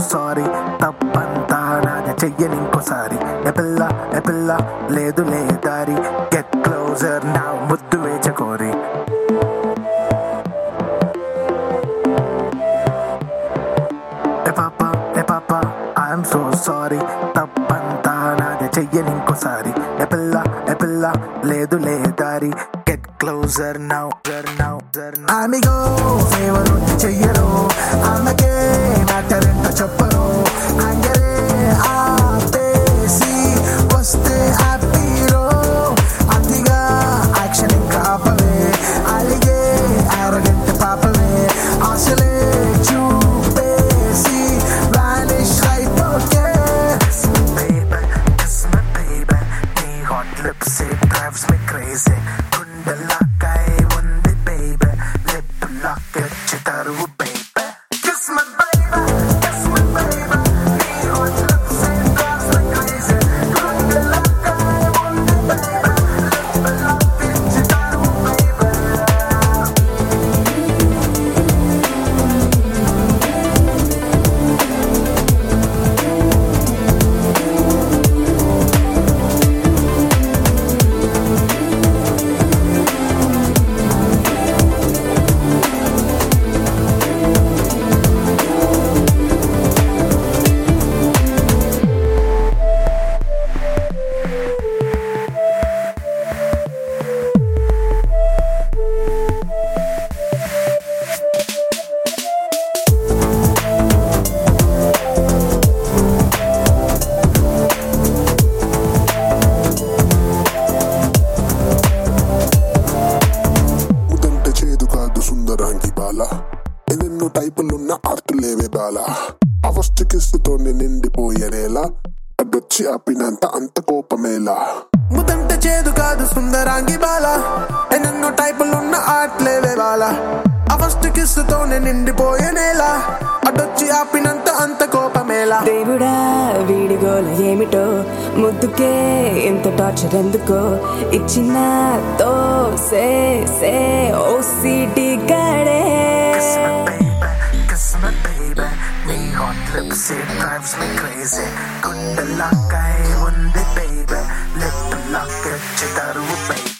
sorry తప్పంతా నాది చెయ్యని ఇంకోసారి ఏ పిల్ల లేదు దారి గెట్ క్లోజర్ నా ముద్దు వేచకోరి ఏ పాప ఐఎమ్ సో సారీ తప్పంతా నాది చెయ్యని ఇంకోసారి ఏ పిల్ల లేదు దారి గెట్ క్లోజర్ నౌ ఆమెగో ఫేవర్ చెయ్యరు ఆమెకే మ్యాటర్ చెప్పరు అంగరే ఆపేసి వస్తే హ్యాపీరో అతిగా యాక్షన్ ఇంకా ఆపవే అలిగే ఆరోగెంట్ పాపవే అసలే చూపేసి వానిష్ అయిపోకే kiss me baby నీ hot lips it drives me crazy గుండెలాకై ఉంది baby lip lock ఇచ్చితారు baby kiss me baby నీ hot lips it drives me crazy గుండెలాకై ఉంది baby lip lock ఇచ్చితారు baby సుందరాంగి బాల ఎన్నెన్నో టైపులున్న ఆర్తులేవే బాల ఆ ఫస్ట్ కిస్సుతోనే నిండిపోయేనేలా అడ్డొచ్చి ఆపినంత అంత కోపమేలా ముదంట చేదు కాదు సుందరాంగి బాల ఎన్నెన్నో టైపులున్న ఆర్ట్లేవే బాల ఆ ఫస్ట్ కిస్సుతోనే నిండిపోయేనేలా అడ్డొచ్చి ఆపినంత అంత కోపమేలా దేవుడా వీడిగోల ఏమిటో ముద్దుకే ఇంత టార్చర్ ఎందుకో ఇచ్చిన తో సే ఓసిడి గడే kiss me baby నీ hot lips it drives me crazy గుండెలాకై ఉంది baby lip lock ఇచ్చితారు baby